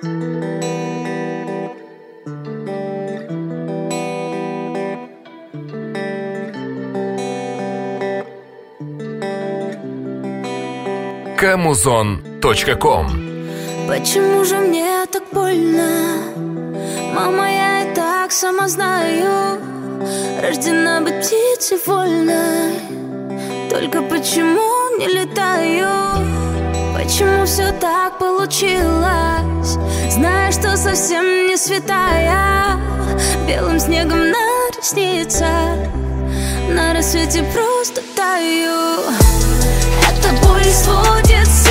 Камузон.ком. Почему же мне так больно? Мама, я и так сама знаю, рождена быть птицей вольной. Только почему не летаю? Почему все так получилось? Знаю, что совсем не святая, белым снегом на ресницах, на рассвете просто таю. Эта боль сводит